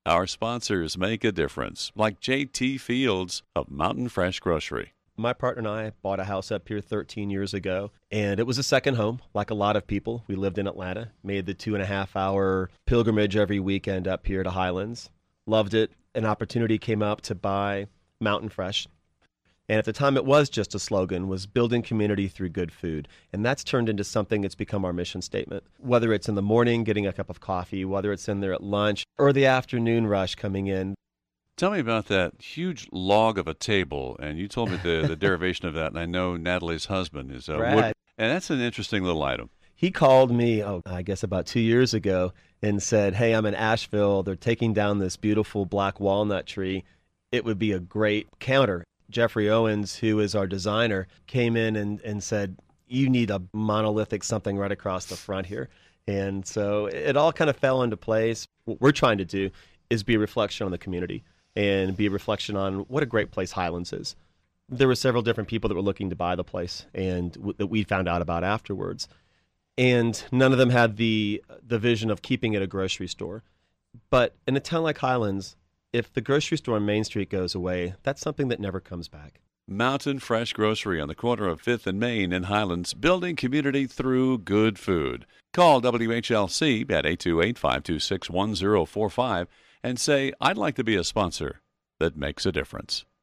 Our sponsors make a difference, like J.T. Fields of Mountain Fresh Grocery. My partner and I bought a house up here 13 years ago, and it was a second home, like a lot of people. We lived in Atlanta, made the 2.5-hour pilgrimage every weekend up here to Highlands. Loved it. An opportunity came up to buy Mountain Fresh. And at the time, it was just a slogan, was building community through good food. And that's turned into something that's become our mission statement. Whether it's in the morning, getting a cup of coffee, whether it's in there at lunch, or the afternoon rush coming in. Tell me about that huge log of a table, and you told me the derivation of that, and I know Natalie's husband is Brad. wood, and that's an interesting little item. He called me, I guess about 2 years ago, and said, hey, I'm in Asheville. They're taking down this beautiful black walnut tree. It would be a great counter. Jeffrey Owens, who is our designer, came in and said, you need a monolithic something right across the front here. And so it all kind of fell into place. What we're trying to do is be a reflection on the community and be a reflection on what a great place Highlands is. There were several different people that were looking to buy the place and that we found out about afterwards. And none of them had the vision of keeping it a grocery store. But in a town like Highlands, if the grocery store on Main Street goes away, that's something that never comes back. Mountain Fresh Grocery on the corner of 5th and Main in Highlands, building community through good food. Call WHLC at 828-526-1045 and say, I'd like to be a sponsor that makes a difference.